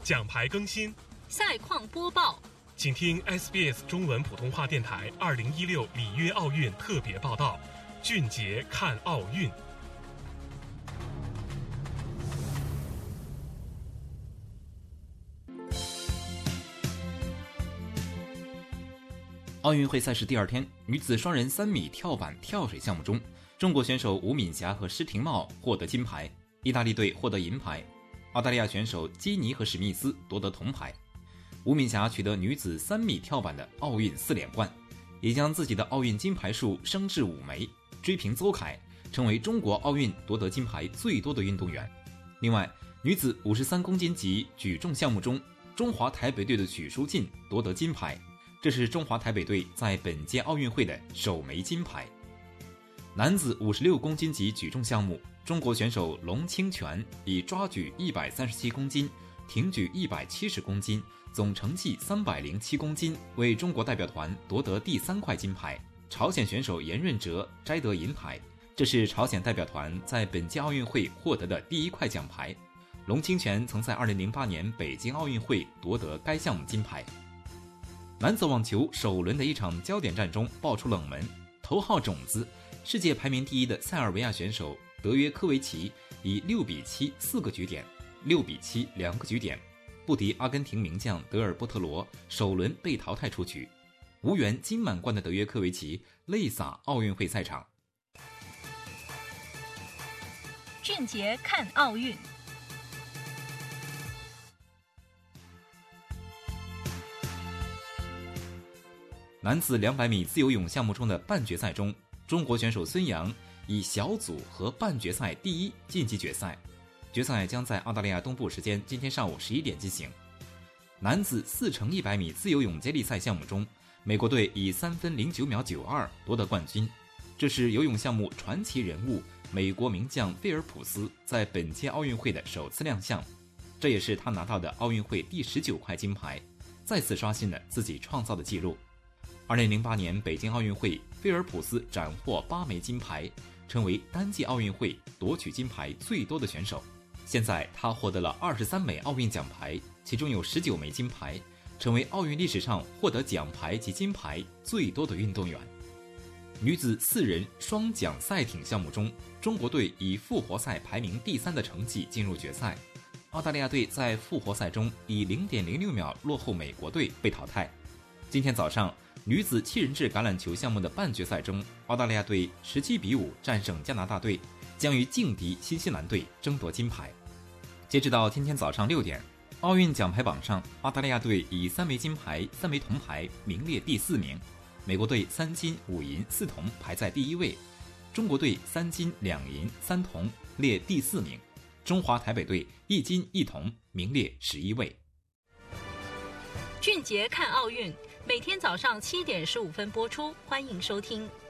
奖牌更新、 赛况播报， 请听 SBS 中文普通话电台2016里约奥运特别报道，俊杰看奥运。 奥运会赛事第二天，女子双人3米跳板跳水项目中，中国选手吴敏霞和施廷懋获得金牌，意大利队获得银牌，澳大利亚选手基尼和史密斯夺得铜牌。吴敏霞取得女子3米跳板的奥运4连冠，也将自己的奥运金牌数升至5枚，追平邹凯，成为中国奥运夺得金牌最多的运动员。另外，女子53公斤级举重项目中，中华台北队的许淑净夺得金牌，这是中华台北队在本届奥运会的首枚金牌。男子56公斤级举重项目，中国选手龙清泉以抓举137公斤、挺举170公斤，总成绩307公斤，为中国代表团夺得第3块金牌。朝鲜选手严润哲摘得银牌，这是朝鲜代表团在本届奥运会获得的第1块奖牌。龙清泉曾在2008年北京奥运会夺得该项目金牌。男子网球首轮的一场焦点战中爆出冷门，头号种子、世界排名第1的塞尔维亚选手德约科维奇以6比7 4个局点、6比7 2个局点不敌阿根廷名将德尔波特罗，首轮被淘汰出局。无缘金满贯的德约科维奇泪洒奥运会赛场。 俊杰看奥运。 男子200米自由泳项目中的半决赛中，中国选手孙杨以小组和半决赛第1晋级决赛。决赛将在澳大利亚东部时间今天上午11点进行。男子4×100米自由泳接力赛项目中，美国队以3分09秒92夺得冠军，这是游泳项目传奇人物美国名将菲尔普斯在本届奥运会的首次亮相，这也是他拿到的奥运会第19块金牌，再次刷新了自己创造的纪录。2008年北京奥运会，菲尔普斯斩获8枚金牌，成为单届奥运会夺取金牌最多的选手。现在他获得了23枚奥运奖牌，其中有19枚金牌，成为奥运历史上获得奖牌及金牌最多的运动员。女子4人双桨赛艇项目中，中国队以复活赛排名第3的成绩进入决赛，澳大利亚队在复活赛中以 0.06 秒落后美国队被淘汰。今天早上，女子7人制橄榄球项目的半决赛中，澳大利亚队17比5战胜加拿大队，将与劲敌新西兰队争夺金牌。截止到今天早上6点，奥运奖牌榜上，澳大利亚队以3枚金牌、3枚铜牌名列第4名，美国队3金5银4铜排在第1位，中国队3金2银3铜列第4名，中华台北队1金1铜名列11位。 俊杰看奥运，每天早上7点15分播出，欢迎收听。